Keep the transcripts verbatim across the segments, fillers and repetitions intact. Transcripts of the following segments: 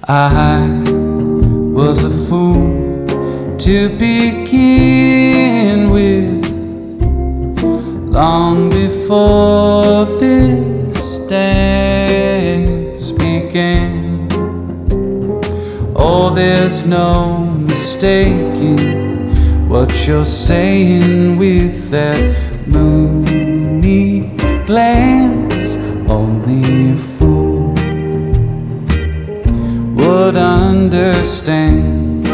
I was a fool to begin with, long before this dance began. Oh, there's no mistaking what you're saying with that moony glance. Only a fool would understand.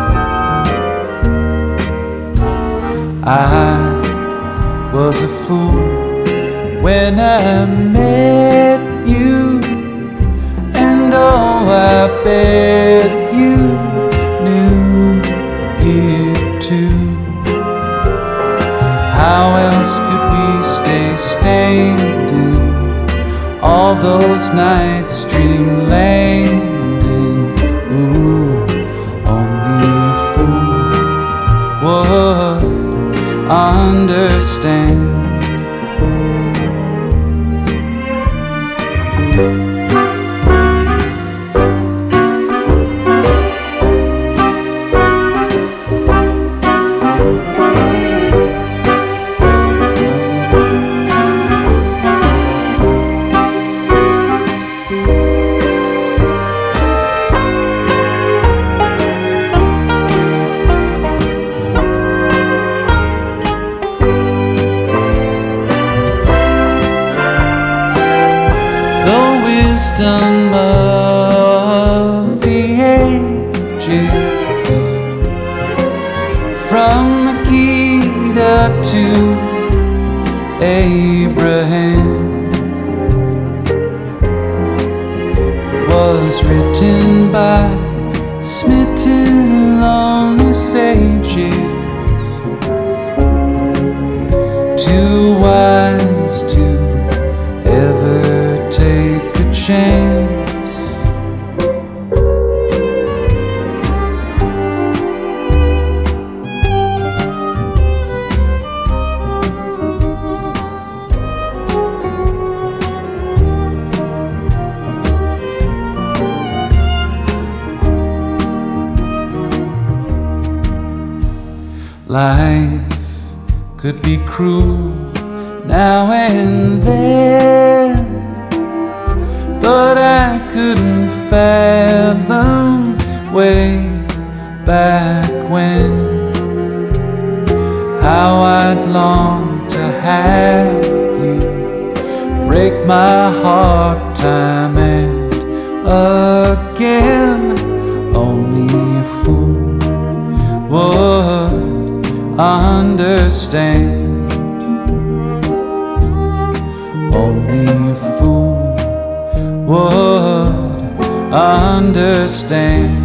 I was a fool when I met you, and oh, I bet you knew it too. How else could we stay standing all those nights dream landing? Ooh, only a fool would understand. Wisdom of the ages, from Makeda to Abraham, was written by smitten lonely sages, too wise to ever take a chance. Life could be cruel now and then, but I couldn't fathom way back when how I'd long to have you break my heart time and again. Only a fool would understand. Only a fool would understand.